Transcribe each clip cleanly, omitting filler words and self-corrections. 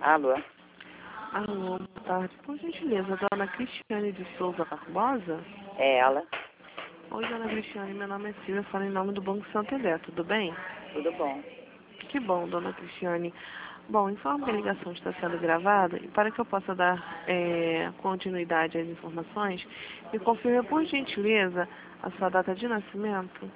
Alô? Alô, boa tarde. Por gentileza, dona Cristiane de Souza Barbosa? É ela? Oi, dona Cristiane, meu nome é Silvia, falo em nome do Banco Santander, tudo bem? Tudo bom? Que bom, dona Cristiane. Bom, informo que a ligação está sendo gravada e para que eu possa dar continuidade às informações, me confirme, por gentileza, a sua data de nascimento,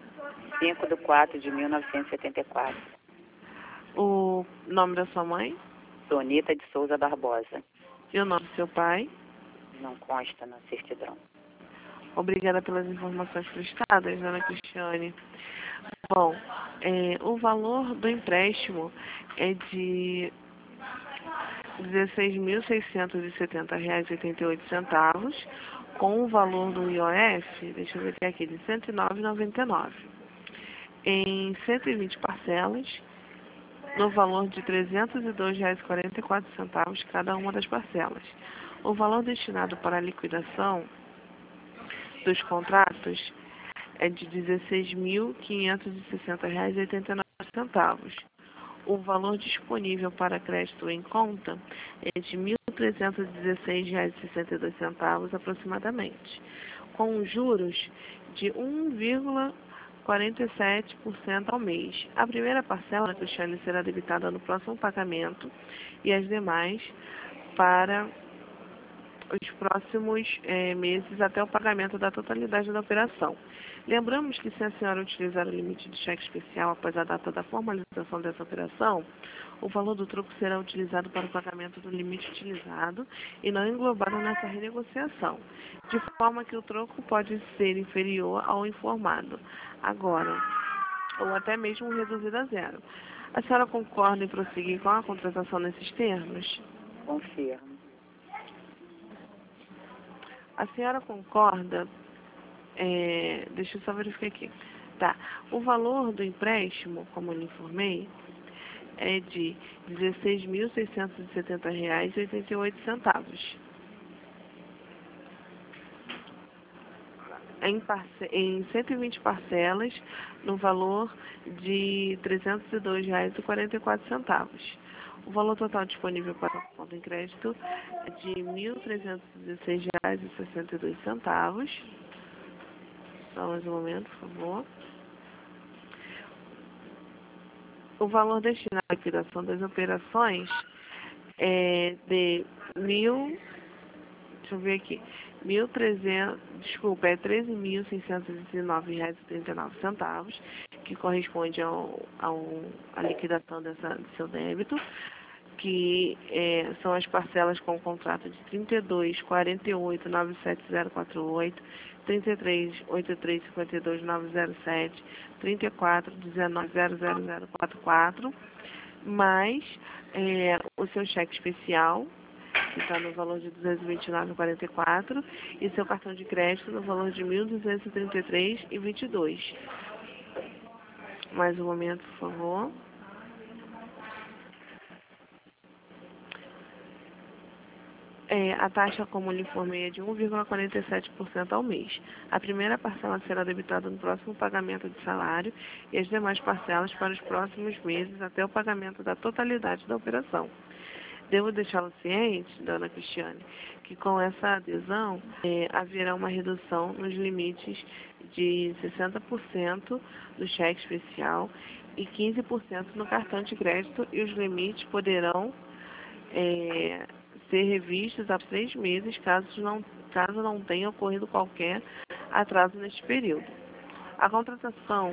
5/4/1974. o nome da sua mãe Sonita de Souza Barbosa. e o nome do seu pai. Não consta na certidão. Obrigada pelas informações prestadas, dona Cristiane. Bom, o valor do empréstimo é de R$ 16.670,88, com o valor do IOF, deixa eu ver aqui, de R$ 109,99, em 120 parcelas, no valor de R$ 302,44 cada uma das parcelas. O valor destinado para a liquidação dos contratos é de R$ 16.560,89. O valor disponível para crédito em conta é de R$ 1.316,62 aproximadamente, com juros de 1,47% ao mês. A primeira parcela, Cristiane, será debitada no próximo pagamento e as demais para os próximos meses até o pagamento da totalidade da operação. Lembramos que se a senhora utilizar o limite de cheque especial após a data da formalização dessa operação, o valor do troco será utilizado para o pagamento do limite utilizado e não englobado nessa renegociação, de forma que o troco pode ser inferior ao informado agora, ou até mesmo reduzido a zero. A senhora concorda em prosseguir com a contratação nesses termos? Confirmo. A senhora concorda? Deixa eu só verificar aqui. Tá. O valor do empréstimo, como eu lhe informei, é de R$ 16.670,88. Em 120 parcelas, no valor de R$ 302,44. O valor total disponível para a conta em crédito é de R$ 1.316,62. Só mais um momento, por favor. O valor destinado à liquidação das operações é de deixa eu ver aqui, é R$ 13.619,39, que corresponde à liquidação do seu débito, que são as parcelas com o contrato de 32, 48, 97048, 33, 83, 52, 907, 34, 19, 00044, mais o seu cheque especial, que está no valor de R$ 229,44, e seu cartão de crédito no valor de R$ 1.233,22. Mais um momento, por favor. A taxa, como lhe informei, é de 1,47% ao mês. A primeira parcela será debitada no próximo pagamento de salário e as demais parcelas para os próximos meses até o pagamento da totalidade da operação. Devo deixá-lo ciente, dona Cristiane, que com essa adesão haverá uma redução nos limites de 60% do cheque especial e 15% no cartão de crédito, e os limites poderão ser revistos após 3 meses, caso não tenha ocorrido qualquer atraso neste período. A contratação,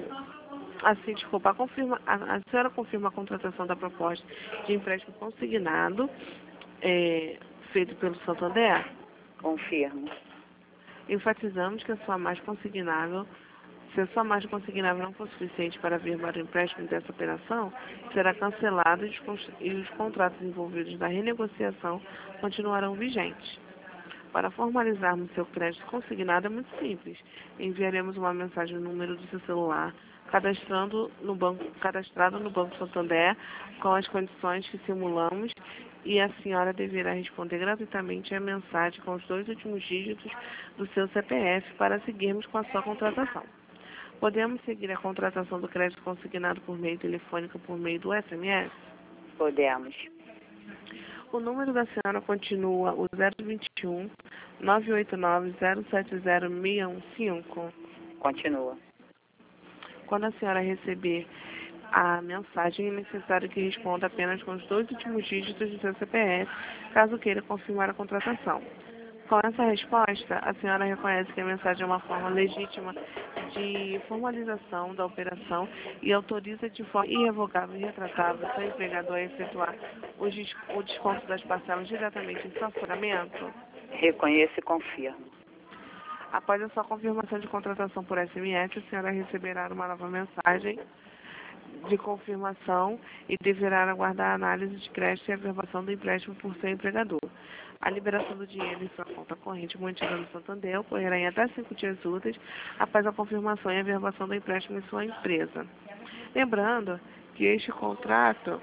a senhora confirma a contratação da proposta de empréstimo consignado feito pelo Santander? Confirmo. Enfatizamos que se a sua margem consignável não for suficiente para firmar o empréstimo dessa operação, será cancelado e os contratos envolvidos na renegociação continuarão vigentes. Para formalizarmos seu crédito consignado é muito simples. Enviaremos uma mensagem no número do seu celular, cadastrado no Banco Santander, com as condições que simulamos, e a senhora deverá responder gratuitamente a mensagem com os 2 últimos dígitos do seu CPF para seguirmos com a sua contratação. Podemos seguir a contratação do crédito consignado por meio telefônico por meio do SMS? Podemos. O número da senhora continua o 021 989 070 615. Continua. Quando a senhora receber a mensagem, é necessário que responda apenas com os 2 últimos dígitos do seu CPF, caso queira confirmar a contratação. Com essa resposta, a senhora reconhece que a mensagem é uma forma legítima de formalização da operação e autoriza de forma irrevogável e retratável seu empregador a efetuar o desconto das parcelas diretamente em seu pagamento? Reconheço e confirmo. Após a sua confirmação de contratação por SMS, a senhora receberá uma nova mensagem de confirmação e deverá aguardar a análise de crédito e a averbação do empréstimo por seu empregador. A liberação do dinheiro em sua conta corrente mantida no Santander ocorrerá em até 5 dias úteis após a confirmação e a averbação do empréstimo em sua empresa. Lembrando que este contrato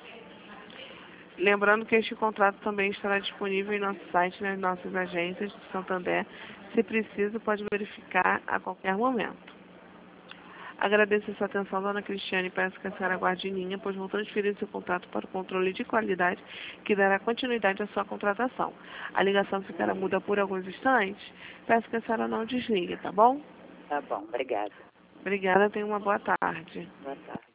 também estará disponível em nosso site, nas nossas agências de Santander. Se preciso, pode verificar a qualquer momento. Agradeço a sua atenção, dona Cristiane, e peço que a senhora aguarde em linha, pois vou transferir seu contato para o controle de qualidade, que dará continuidade à sua contratação. A ligação ficará muda por alguns instantes. Peço que a senhora não desligue, tá bom? Tá bom, obrigada. Obrigada, tenha uma boa tarde. Boa tarde.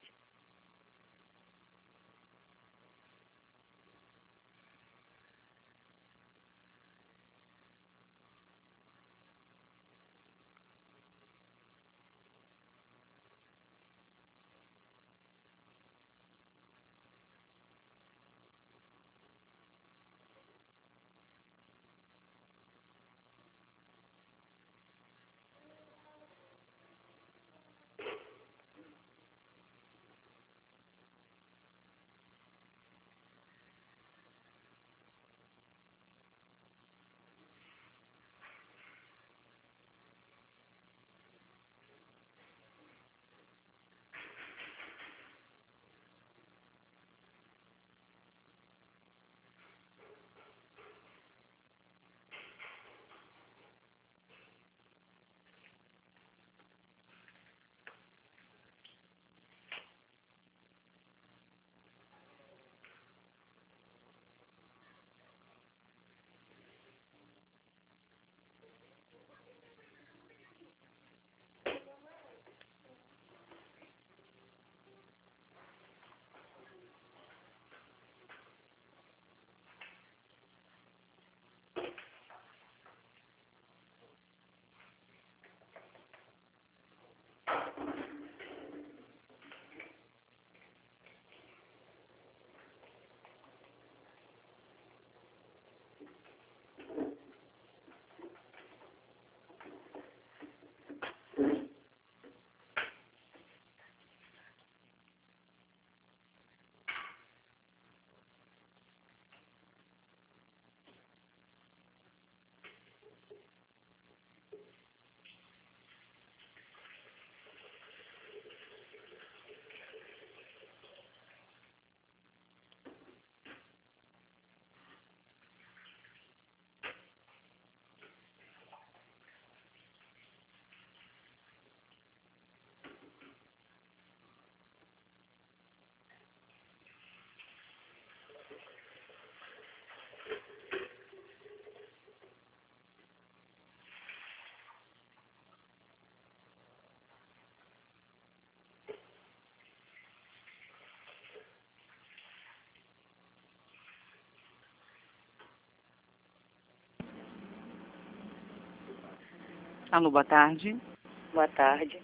Alô, boa tarde. Boa tarde.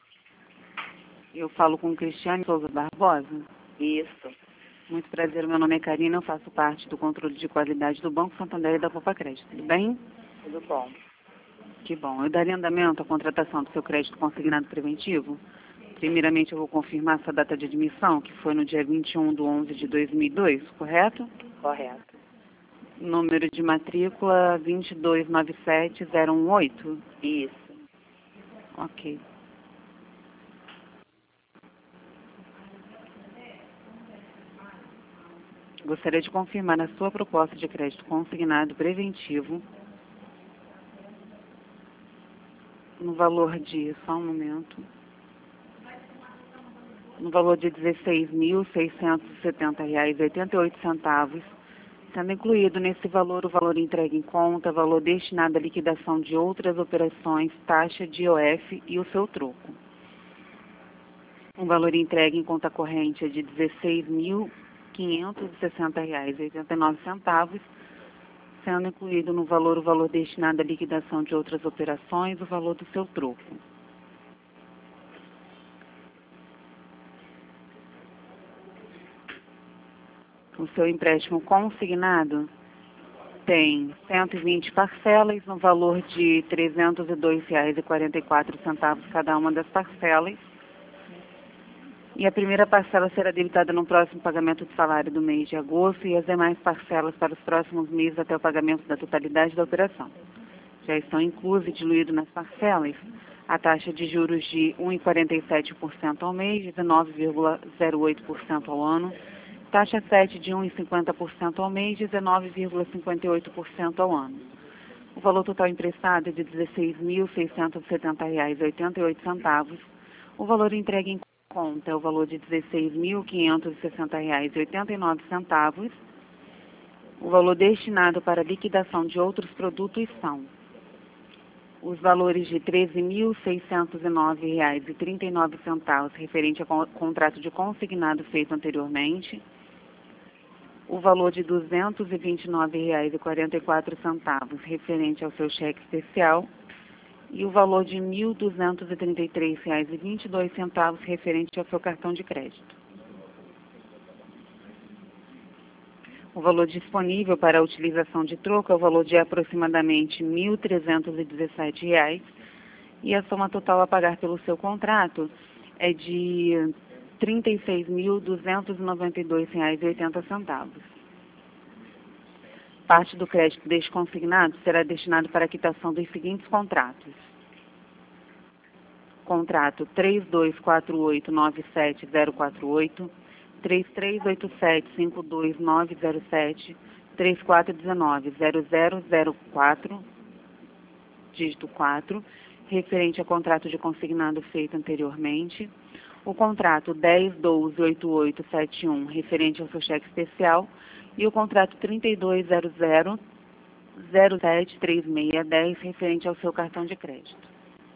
Eu falo com Cristiane Souza Barbosa. Isso. Muito prazer, meu nome é Karina, eu faço parte do controle de qualidade do Banco Santander e da Poupa Crédito. Tudo bem? Tudo bom. Que bom. Eu daria andamento à contratação do seu crédito consignado preventivo. Primeiramente, eu vou confirmar sua data de admissão, que foi no dia 21/11/2002, correto? Correto. Número de matrícula 2297018. Isso. Ok. Gostaria de confirmar a sua proposta de crédito consignado preventivo no valor de, só um momento, no valor de R$ 16.670,88, sendo incluído nesse valor o valor entregue em conta, valor destinado à liquidação de outras operações, taxa de IOF e o seu troco. O valor entregue em conta corrente é de R$ 16.560,89, sendo incluído no valor o valor destinado à liquidação de outras operações, o valor do seu troco. O seu empréstimo consignado tem 120 parcelas no valor de R$ 302,44 cada uma das parcelas. E a primeira parcela será debitada no próximo pagamento de salário do mês de agosto e as demais parcelas para os próximos meses até o pagamento da totalidade da operação. Já estão inclusas e diluídas nas parcelas a taxa de juros de 1,47% ao mês, 19,08% ao ano, taxa 7 de 1,50% ao mês, 19,58% ao ano. O valor total emprestado é de R$ 16.670,88. O valor entregue em conta é o valor de R$ 16.560,89. O valor destinado para liquidação de outros produtos são os valores de R$ 13.609,39 referente ao contrato de consignado feito anteriormente, o valor de R$ 229,44 referente ao seu cheque especial e o valor de R$ 1.233,22 referente ao seu cartão de crédito. O valor disponível para a utilização de troco é o valor de aproximadamente R$ 1.317 e a soma total a pagar pelo seu contrato é de R$ 36.292,80. Parte do crédito deste consignado será destinado para a quitação dos seguintes contratos. Contrato 3248970048, 3387529907, 34190004, dígito 4, referente ao contrato de consignado feito anteriormente. O contrato 10128871, referente ao seu cheque especial, e o contrato 3200073610, referente ao seu cartão de crédito.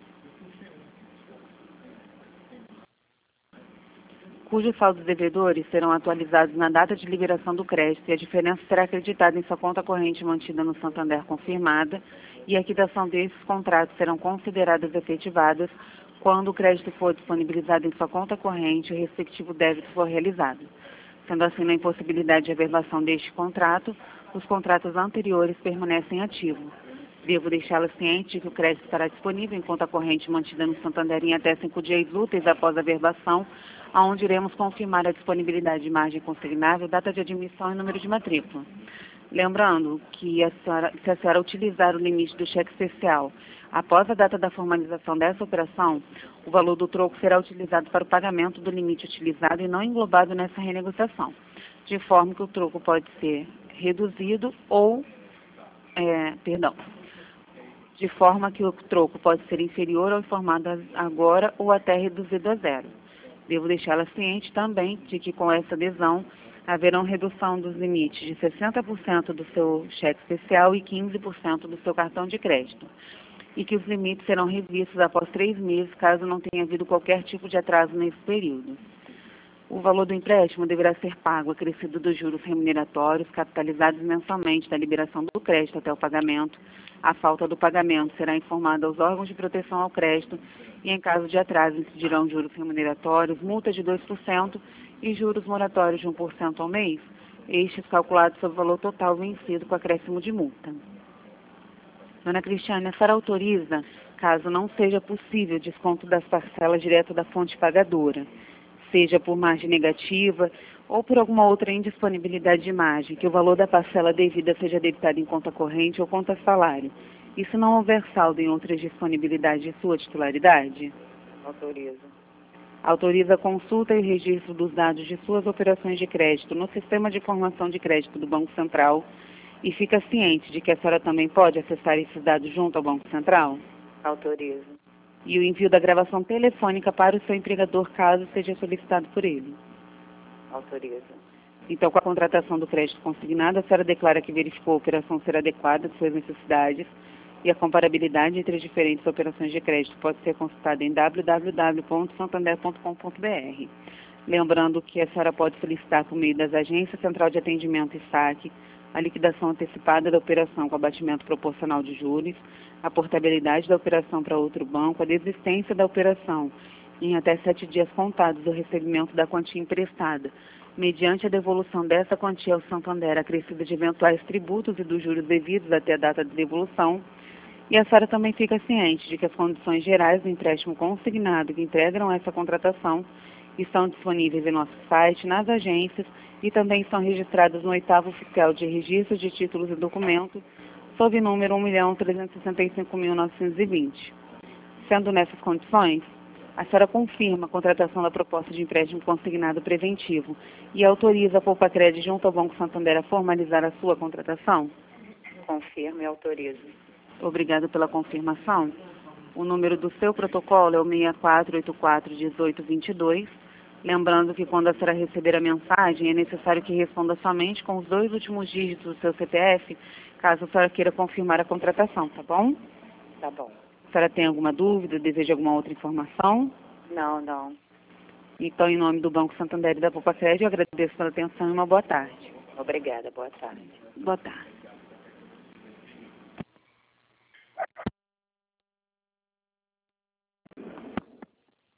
Cujos saldos devedores serão atualizados na data de liberação do crédito e a diferença será acreditada em sua conta corrente mantida no Santander confirmada e a quitação desses contratos serão consideradas efetivadas quando o crédito for disponibilizado em sua conta corrente e o respectivo débito for realizado. Sendo assim, na impossibilidade de averbação deste contrato, os contratos anteriores permanecem ativos. Devo deixá-la ciente de que o crédito estará disponível em conta corrente mantida no Santander em até 5 dias úteis após a averbação, aonde iremos confirmar a disponibilidade de margem consignável, data de admissão e número de matrícula. Lembrando que se a senhora utilizar o limite do cheque especial após a data da formalização dessa operação, o valor do troco será utilizado para o pagamento do limite utilizado e não englobado nessa renegociação, de forma que o troco pode ser reduzido ou, de forma que o troco pode ser inferior ao informado agora ou até reduzido a zero. Devo deixá-la ciente também de que com essa adesão haverão redução dos limites de 60% do seu cheque especial e 15% do seu cartão de crédito, e que os limites serão revistos após 3 meses, caso não tenha havido qualquer tipo de atraso nesse período. O valor do empréstimo deverá ser pago acrescido dos juros remuneratórios capitalizados mensalmente da liberação do crédito até o pagamento. A falta do pagamento será informada aos órgãos de proteção ao crédito e, em caso de atraso, incidirão juros remuneratórios, multa de 2% e juros moratórios de 1% ao mês, estes calculados sobre o valor total vencido com acréscimo de multa. Dona Cristiane, a senhora autoriza, caso não seja possível desconto das parcelas direto da fonte pagadora, seja por margem negativa ou por alguma outra indisponibilidade de margem, que o valor da parcela devida seja debitado em conta corrente ou conta salário, e se não houver saldo em outras disponibilidades de sua titularidade? Autorizo. Autoriza a consulta e registro dos dados de suas operações de crédito no Sistema de Informação de Crédito do Banco Central e fica ciente de que a senhora também pode acessar esses dados junto ao Banco Central? Autorizo. E o envio da gravação telefônica para o seu empregador, caso seja solicitado por ele? Autorizo. Então, com a contratação do crédito consignado, a senhora declara que verificou a operação ser adequada às suas necessidades e a comparabilidade entre as diferentes operações de crédito pode ser consultada em www.santander.com.br. Lembrando que a senhora pode solicitar por meio das agências Central de Atendimento e Saque a liquidação antecipada da operação com abatimento proporcional de juros, a portabilidade da operação para outro banco, a desistência da operação em até 7 dias contados do recebimento da quantia emprestada, mediante a devolução dessa quantia ao Santander acrescida de eventuais tributos e dos juros devidos até a data de devolução. E a senhora também fica ciente de que as condições gerais do empréstimo consignado que integram essa contratação estão disponíveis em nosso site, nas agências e também estão registradas no 8º Oficial de Registro de Títulos e Documentos, sob número 1.365.920. Sendo nessas condições, a senhora confirma a contratação da proposta de empréstimo consignado preventivo e autoriza a Poupa-Cred junto ao Banco Santander a formalizar a sua contratação? Confirmo e autorizo. Obrigada pela confirmação. O número do seu protocolo é o 6484-1822. Lembrando que quando a senhora receber a mensagem, é necessário que responda somente com os 2 últimos dígitos do seu CPF, caso a senhora queira confirmar a contratação, tá bom? Tá bom. A senhora tem alguma dúvida, deseja alguma outra informação? Não. Então, em nome do Banco Santander e da Poupa-Cred, eu agradeço pela atenção e uma boa tarde. Obrigada, boa tarde. Boa tarde.